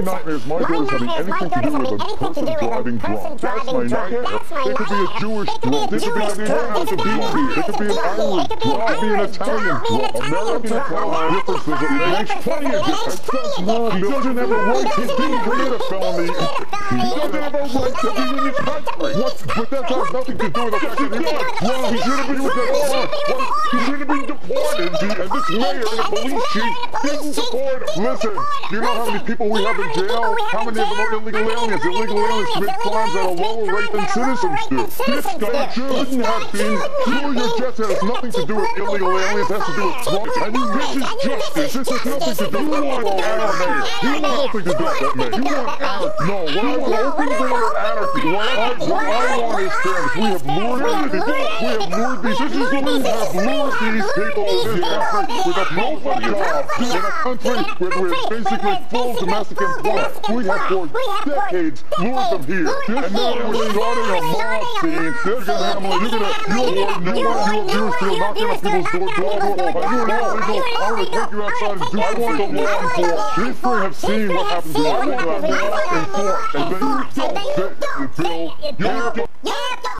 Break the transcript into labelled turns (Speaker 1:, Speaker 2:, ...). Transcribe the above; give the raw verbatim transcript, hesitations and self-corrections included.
Speaker 1: nightmares, my daughter's having anything to do with a person driving drunk. That's my nightmare. It could be a Jewish drunk. It could be an Irish drunk. It could be an Irish drunk. It could be an Italian drunk. American Italian differences. It makes plenty of difference. He doesn't have a right to commit a felony. He doesn't have a right to be in this country. What? But that has nothing to do with the fact that he was. Well, he should have been with the law. He should have been deported. And this mayor and the police chief didn't deport him. Listen, you know how many people we have in jail? How many of them are illegal aliens? Illegal aliens commit crimes at a lower rate than citizens do. This guy shouldn't have been. Julia Jets has nothing to do with illegal aliens. It has to do with drugs. I mean, this is justice. This has nothing to do with anarchy. You want nothing to do with that, man. You want anarchy. No, what I want open border anarchy. What I, what I want is fairness. We have lured these people. We have lured these. This is what we have lured these people in this country with a profile job in a country where we're basically full domestic employment. We have for decades lured them here, and now we're starting a mob scene. They're gonna have, you're gonna, you're warden, you're one, you're Jewish, you're knocking on people's door, door, door. You're not legal. I'm gonna take you outside and do I want the law enforced. These three have seen what happens to us. I want the law enforced, and then you don't, Bill, you don't.